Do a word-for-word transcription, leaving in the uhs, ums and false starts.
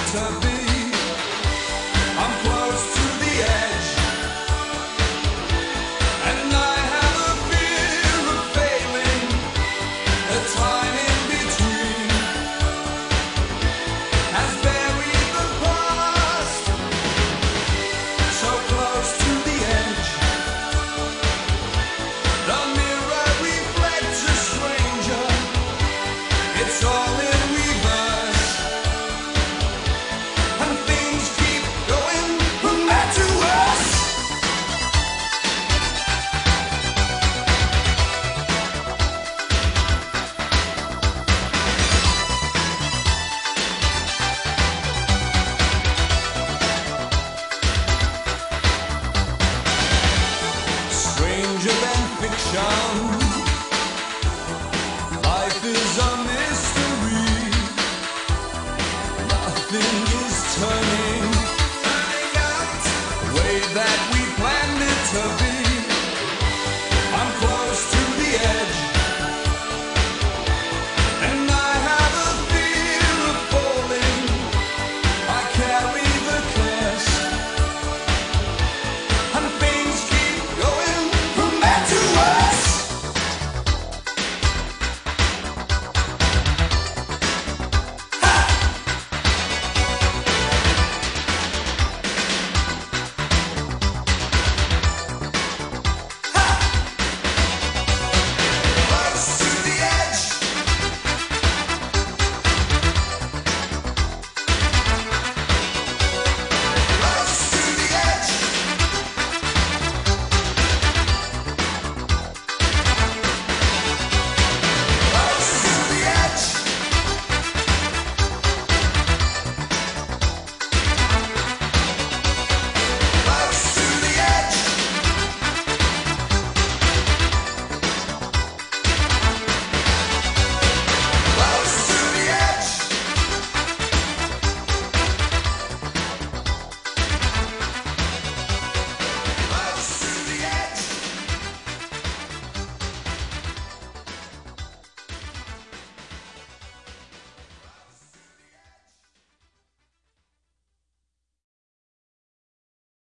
to be. I'm close to the edge, and I have a fear of failing. The time in between has buried the past. So close to the edge, the mirror reflects a stranger. It's all in reverse, and things keep going from bad to worse. Stranger than fiction, life is a mystery. Nothing